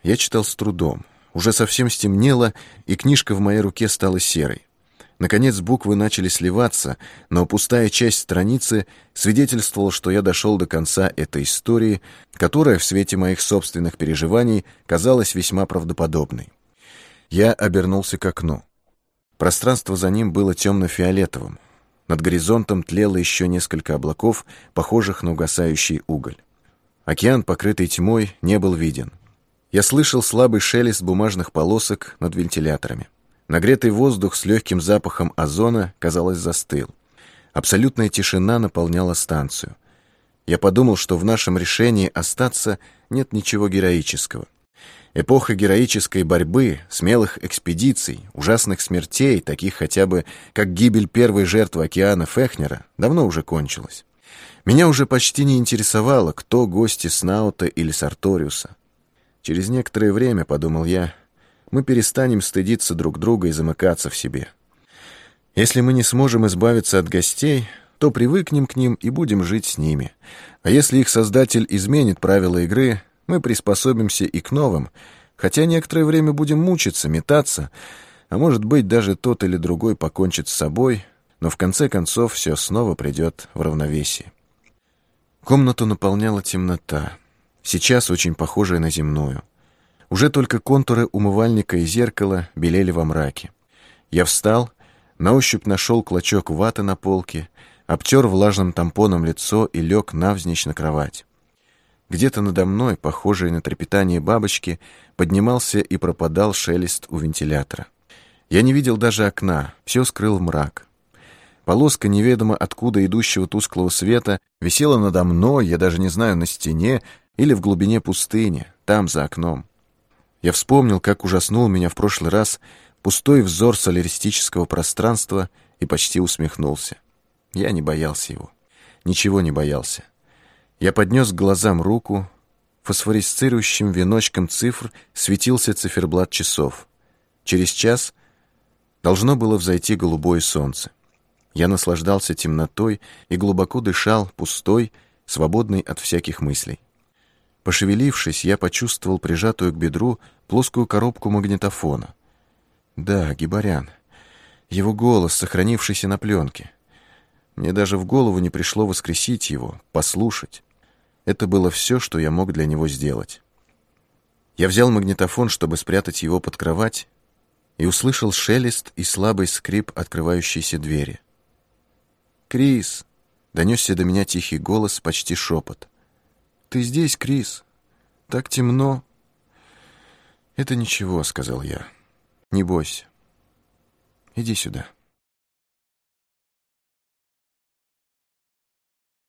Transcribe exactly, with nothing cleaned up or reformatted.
Я читал с трудом. Уже совсем стемнело, и книжка в моей руке стала серой. Наконец буквы начали сливаться, но пустая часть страницы свидетельствовала, что я дошел до конца этой истории, которая в свете моих собственных переживаний казалась весьма правдоподобной. Я обернулся к окну. Пространство за ним было темно-фиолетовым. Над горизонтом тлело еще несколько облаков, похожих на угасающий уголь. Океан, покрытый тьмой, не был виден. Я слышал слабый шелест бумажных полосок над вентиляторами. Нагретый воздух с легким запахом озона, казалось, застыл. Абсолютная тишина наполняла станцию. Я подумал, что в нашем решении остаться нет ничего героического. Эпоха героической борьбы, смелых экспедиций, ужасных смертей, таких хотя бы, как гибель первой жертвы океана Фехнера, давно уже кончилась. Меня уже почти не интересовало, кто гости Снаута или Сарториуса. Через некоторое время, подумал я, мы перестанем стыдиться друг друга и замыкаться в себе. Если мы не сможем избавиться от гостей, то привыкнем к ним и будем жить с ними. А если их создатель изменит правила игры, мы приспособимся и к новым, хотя некоторое время будем мучиться, метаться, а может быть, даже тот или другой покончит с собой, но в конце концов все снова придет в равновесие. Комнату наполняла темнота, сейчас очень похожая на земную. Уже только контуры умывальника и зеркала белели во мраке. Я встал, на ощупь нашел клочок ваты на полке, обтер влажным тампоном лицо и лег навзничь на кровать. Где-то надо мной, похожий на трепетание бабочки, поднимался и пропадал шелест у вентилятора. Я не видел даже окна, все скрыл мрак. Полоска неведомо откуда идущего тусклого света висела надо мной, я даже не знаю, на стене или в глубине пустыни, там, за окном. Я вспомнил, как ужаснул меня в прошлый раз пустой взор соляристического пространства и почти усмехнулся. Я не боялся его. Ничего не боялся. Я поднес к глазам руку. Фосфорисцирующим веночком цифр светился циферблат часов. Через час должно было взойти голубое солнце. Я наслаждался темнотой и глубоко дышал, пустой, свободный от всяких мыслей. Пошевелившись, я почувствовал прижатую к бедру плоскую коробку магнитофона. Да, Гибарян. Его голос, сохранившийся на пленке. Мне даже в голову не пришло воскресить его, послушать. Это было все, что я мог для него сделать. Я взял магнитофон, чтобы спрятать его под кровать, и услышал шелест и слабый скрип открывающейся двери. «Крис!» — донесся до меня тихий голос, почти шепот. «Ты здесь, Крис? Так темно». «Это ничего», — сказал я. «Не бойся. Иди сюда».